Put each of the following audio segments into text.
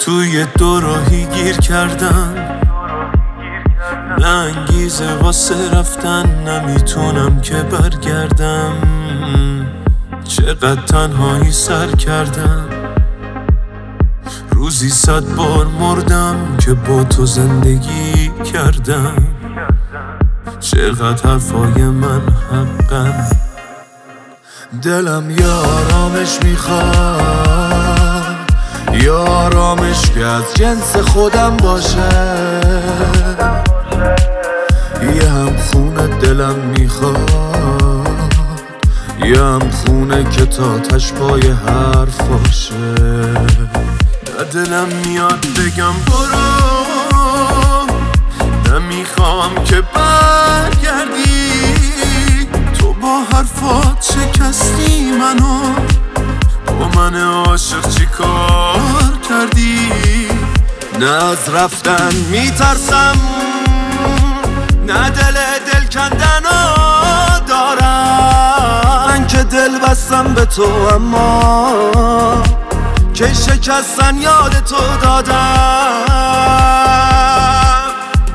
توی دو راهی گیر کردم، نه انگیزه واسه رفتن، نمیتونم که برگردم. چقدر تنهایی سر کردم، روزی 100 بار مردم که با تو زندگی کردم. چقدر حرفای من حقم، دلم یه آرامش میخواد، یه آرامش که از جنس خودم باشه. یه هم خونه دلم میخواد، یه هم خونه که تا تشپای حرف باشه. دلم میاد بگم برو، نمیخوام که برگردی. تو با حرفات شکستی منو، با من عاشق چی کار کردی؟ نه از رفتن میترسم، نه دل کندنو دارم. من که دل بستم به تو، اما که شکستن یاد تو دادم.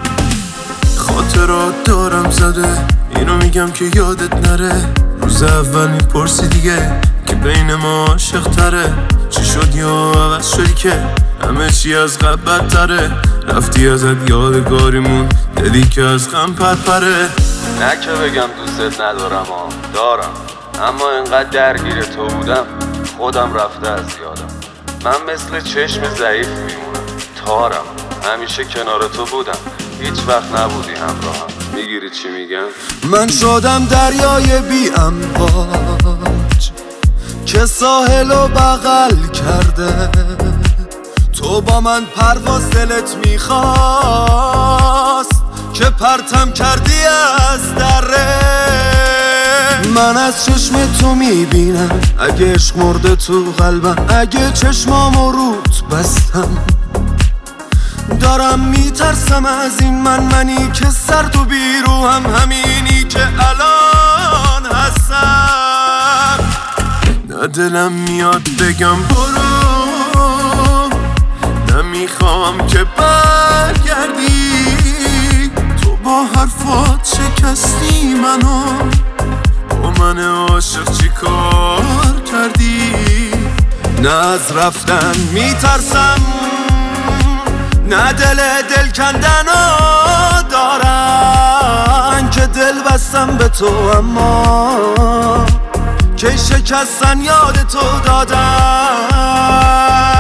خاطرات دارم زده، اینو میگم که یادت نره. روز اول میپرسی دیگه که بین ما عاشق تره. چی شد یا عوض شدی که همه چی از قبل بدتره؟ رفتی ازت یادگاریمون، دیدی که از غم پرپره. نه که بگم دوستت ندارم، دارم، اما انقدر درگیر تو بودم خودم رفته از یادم. من مثل چشم ضعیف میمونم، تارم، همیشه کنار تو بودم، هیچ وقت نبودی همراهم. میگیری چی میگم؟ من شدم دریای بی امواج که ساحلو بغل کرده. تو با من پرواز دلت میخواست که پرتم کردی از دره. من از چشم تو میبینم اگه عشق مرده تو قلبم، اگه چشمامو روت بستم. دارم میترسم از این منی که سرد و بیروهم، همینی که الان هستم. نه دلم میاد بگم برو، نمیخوام که برگردی. تو با حرفات شکستی منو، با من عاشق چی کار کردی؟ نه از رفتن میترسم، نه دل کندنو دارم. من که دل بستم به تو، اما که شکستن یاد تو دادم.